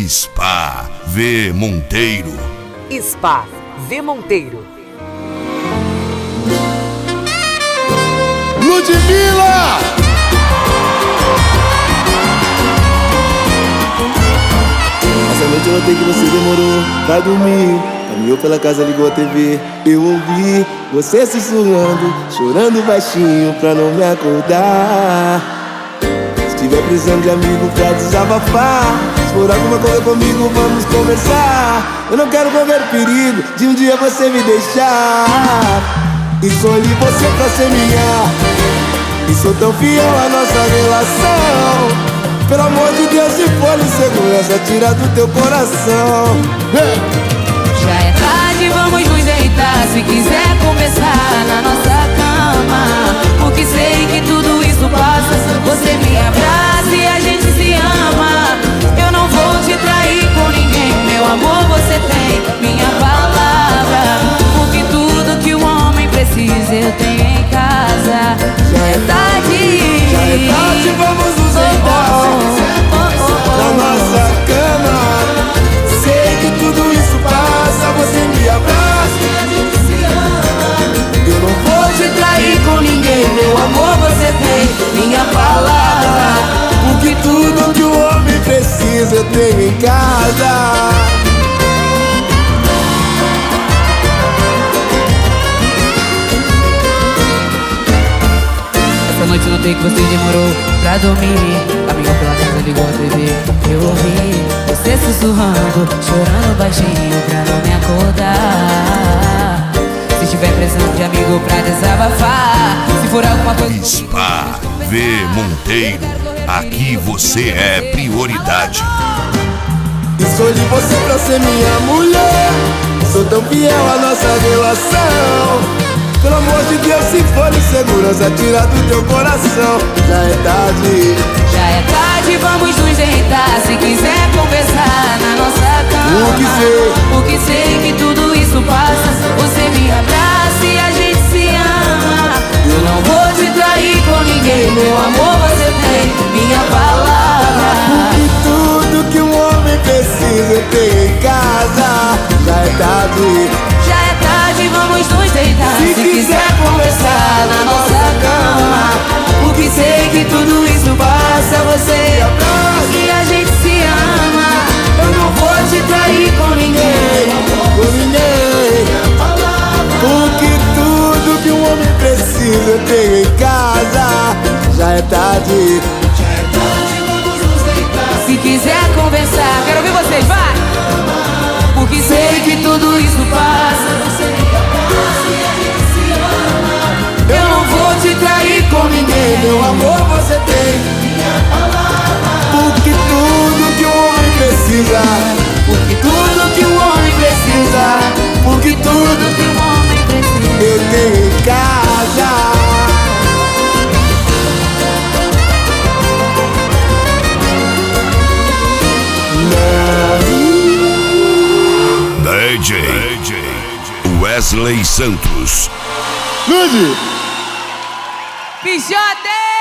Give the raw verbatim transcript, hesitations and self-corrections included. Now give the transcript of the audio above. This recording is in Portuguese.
Spa V Monteiro. Spa V Monteiro. Ludmilla! Essa noite eu notei que você demorou pra dormir. Caminhou pela casa, ligou a T V. Eu ouvi você sussurrando, chorando baixinho pra não me acordar. Se tiver precisando de amigo pra desabafar, se for alguma coisa comigo, vamos conversar. Eu não quero correr o perigo de um dia você me deixar. Escolhi você pra ser minha e sou tão fiel à nossa relação. Pelo amor de Deus, se for insegurança, tira do teu coração. Já é tarde, vamos nos deitar. Se quiser começar na nossa cama, porque sei que tudo isso passa. Você me abraça e a gente se ama. Eu não vou te trair com ninguém. Meu amor, você tem minha palavra, porque tudo que um homem precisa eu tenho em casa. Já é tarde, já é tarde, vamos nos deitar na nossa cama. Sei que tudo isso passa, você me abraça e a gente se ama. Eu não vou te trair com ninguém. Meu amor, você tem minha palavra, porque tudo que o homem precisa eu tenho em casa. Essa noite notei que você demorou pra dormir. Caminhou pela casa, ligou a T V. Eu ouvi você sussurrando, chorando baixinho pra não me acordar. Se tiver precisando de amigo pra desabafar, se for alguma coisa... Spa V Monteiro, aqui você é prioridade. Escolhi você pra ser minha mulher, sou tão fiel à nossa relação. Pelo amor de Deus, se for insegurança, tira do teu coração. Já é tarde, já é tarde, vamos nos deitar. Se quiser conversar na nossa cama, porque sei, porque sei que tudo isso passa. Você me abraça e a gente se ama. Eu não vou te trair com ninguém. Meu amor, você tem minha palavra, porque tudo que um homem precisa eu tenho em casa. Já é tarde, já é tarde, vamos nos deitar. Se, Se quiser conversar na nossa cama, porque sei que tudo isso passa. Você abraça e a gente se ama. Eu não vou te trair com ninguém, com ninguém, porque tudo que um homem precisa eu tenho em casa. Já é tarde, já é tarde, vamos nos deitar. Se quiser conversar, quero ouvir vocês, vai! Porque sei que tudo isso passa. Você me abraça e a gente se ama. Eu não vou te trair com ninguém. Meu amor, você tem minha palavra, porque tudo que um homem precisa, porque tudo que um homem precisa, porque tudo que um homem precisa eu tenho em casa. D J Wesley Santos. Lud! Bichote!